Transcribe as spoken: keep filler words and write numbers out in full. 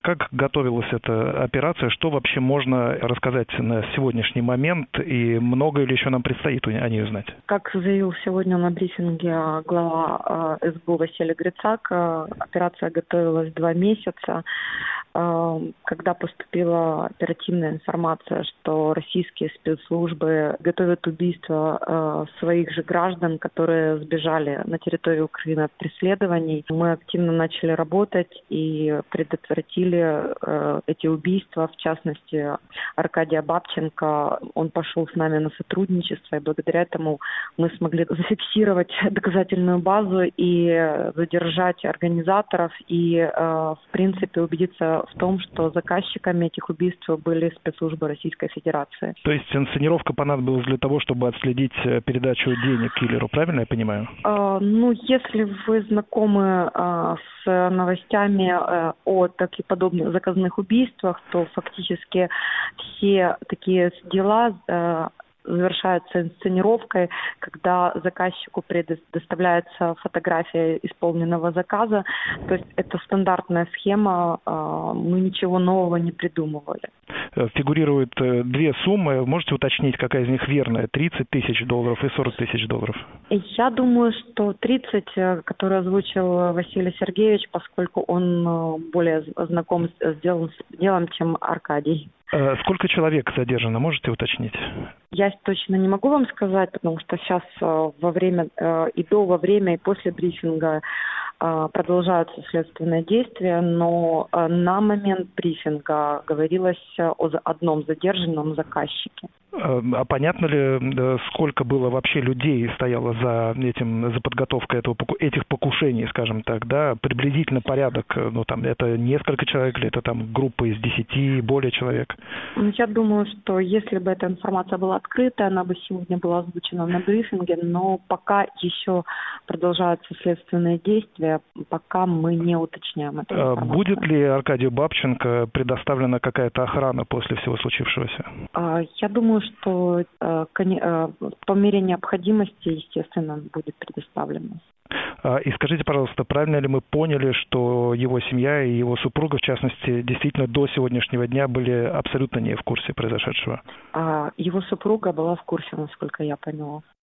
как готовилась эта операция, что вообще можно рассказать на сегодняшний момент, и много ли еще нам предстоит о ней узнать? Как заявил сегодня на брифинге глава СБУ Василий Грицак, операция готовилась два месяца. Когда поступила оперативная информация, что российские спецслужбы готовят убийство своих же граждан, которые сбежали на территорию Украины от преследований, мы активно начали работать и предотвратили эти убийства. В частности, Аркадия Бабченко, он пошел с нами на сотрудничество, и благодаря этому мы смогли зафиксировать доказательную базу и задержать организаторов, и, в принципе, убедиться в том, что заказчиками этих убийств были спецслужбы Российской Федерации. То есть инсценировка понадобилась для того, чтобы отследить передачу денег киллеру, правильно я понимаю? Uh, ну, если вы знакомы uh, с новостями uh, о таких подобных заказных убийствах, то фактически все такие дела uh, завершаются инсценировкой, когда заказчику предоставляется фотография исполненного заказа. То есть это стандартная схема, мы ничего нового не придумывали. Фигурируют две суммы. Можете уточнить, какая из них верная? тридцать тысяч долларов и сорок тысяч долларов? Я думаю, что тридцать, который озвучил Василий Сергеевич, поскольку он более знаком с делом, чем Аркадий. Сколько человек задержано, можете уточнить? Я точно не могу вам сказать, потому что сейчас во время и до, во время, и после брифинга продолжаются следственные действия, но на момент брифинга говорилось о одном задержанном заказчике. А понятно ли, сколько было вообще людей стояло за этим, за подготовкой этого, этих покушений, скажем так, да? Приблизительно порядок, ну там это несколько человек или это там группа из десяти, более человек? Я думаю, что если бы эта информация была открыта, она бы сегодня была озвучена на брифинге, но пока еще продолжаются следственные действия, пока мы не уточняем эту информацию. Будет ли Аркадию Бабченко предоставлена какая-то охрана после всего случившегося? Я думаю, что по мере необходимости, естественно, будет предоставлено. И скажите, пожалуйста, правильно ли мы поняли, что его семья и его супруга, в частности, действительно до сегодняшнего дня были абсолютно не в курсе произошедшего? Его супруга была в курсе, насколько я поняла.